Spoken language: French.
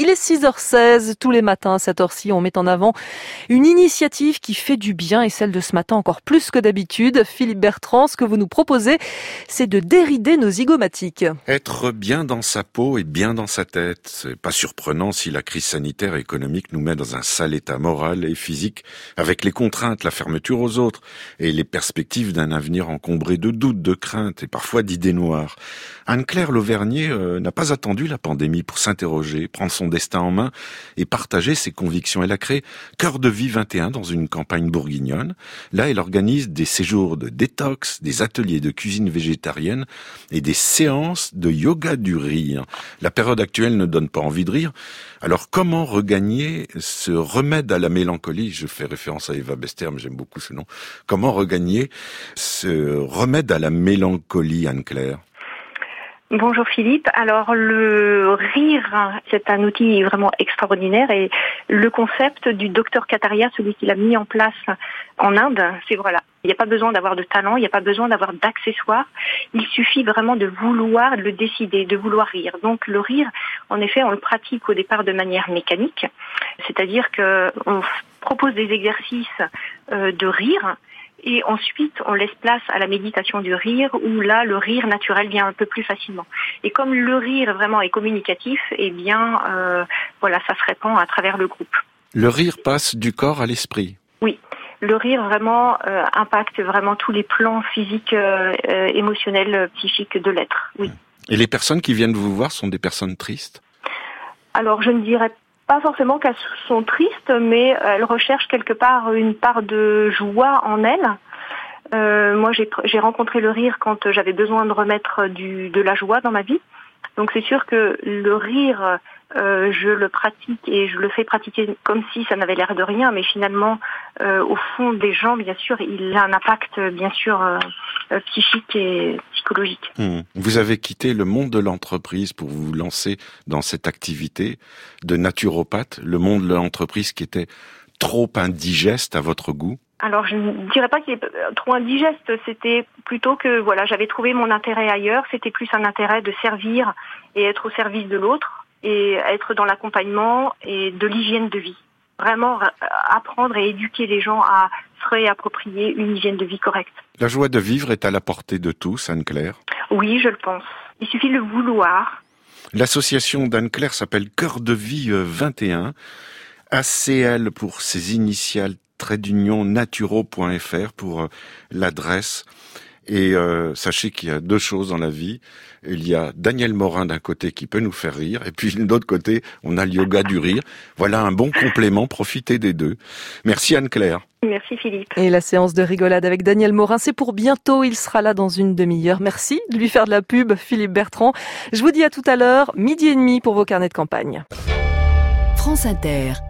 Il est 6h16. Tous les matins à cette heure-ci, on met en avant une initiative qui fait du bien et celle de ce matin encore plus que d'habitude. Philippe Bertrand, ce que vous nous proposez, c'est de dérider nos zygomatiques. Être bien dans sa peau et bien dans sa tête. C'est pas surprenant si la crise sanitaire et économique nous met dans un sale état moral et physique avec les contraintes, la fermeture aux autres et les perspectives d'un avenir encombré de doutes, de craintes et parfois d'idées noires. Anne-Claire Lauvernier n'a pas attendu la pandémie pour s'interroger, prendre son destin en main et partager ses convictions. Elle a créé Cœur de Vie 21 dans une campagne bourguignonne. Là, elle organise des séjours de détox, des ateliers de cuisine végétarienne et des séances de yoga du rire. La période actuelle ne donne pas envie de rire. Alors, comment regagner ce remède à la mélancolie? Je fais référence à Eva Bester, mais j'aime beaucoup ce nom. Comment regagner ce remède à la mélancolie, Anne-Claire? Bonjour Philippe. Alors le rire, c'est un outil vraiment extraordinaire et le concept du docteur Kataria, celui qui l'a mis en place en Inde, c'est voilà. Il n'y a pas besoin d'avoir de talent, il n'y a pas besoin d'avoir d'accessoires. Il suffit vraiment de vouloir le décider, de vouloir rire. Donc le rire, en effet, on le pratique au départ de manière mécanique, c'est-à-dire que on propose des exercices de rire. Et ensuite, on laisse place à la méditation du rire, où là, le rire naturel vient un peu plus facilement. Et comme le rire vraiment est communicatif, eh bien, voilà, ça se répand à travers le groupe. Le rire passe du corps à l'esprit. Oui, le rire vraiment impacte vraiment tous les plans physiques, émotionnels, psychiques de l'être. Oui. Et les personnes qui viennent vous voir sont des personnes tristes? Alors, je ne dirais pas forcément qu'elles sont tristes, mais elles recherchent quelque part une part de joie en elles. Moi, j'ai rencontré le rire quand j'avais besoin de remettre de la joie dans ma vie. Donc c'est sûr que le rire, je le pratique et je le fais pratiquer comme si ça n'avait l'air de rien, mais finalement, au fond des gens, bien sûr, il a un impact, bien sûr, psychique et psychologique. Vous avez quitté le monde de l'entreprise pour vous lancer dans cette activité de naturopathe, le monde de l'entreprise qui était trop indigeste à votre goût? Alors, je ne dirais pas qu'il est trop indigeste, c'était plutôt que, voilà, j'avais trouvé mon intérêt ailleurs, c'était plus un intérêt de servir et être au service de l'autre et être dans l'accompagnement et de l'hygiène de vie. Vraiment apprendre et éduquer les gens à se réapproprier une hygiène de vie correcte. La joie de vivre est à la portée de tous, Anne-Claire? Oui, je le pense. Il suffit de le vouloir. L'association d'Anne-Claire s'appelle Cœur de Vie 21. ACL pour ses initiales, naturo.fr pour l'adresse. Et sachez qu'il y a deux choses dans la vie. Il y a Daniel Morin d'un côté qui peut nous faire rire, et puis de l'autre côté, on a le yoga du rire. Voilà un bon complément, profitez des deux. Merci Anne-Claire. Merci Philippe. Et la séance de rigolade avec Daniel Morin, c'est pour bientôt, il sera là dans une demi-heure. Merci de lui faire de la pub, Philippe Bertrand. Je vous dis à tout à l'heure, 12h30 pour vos carnets de campagne. France Inter.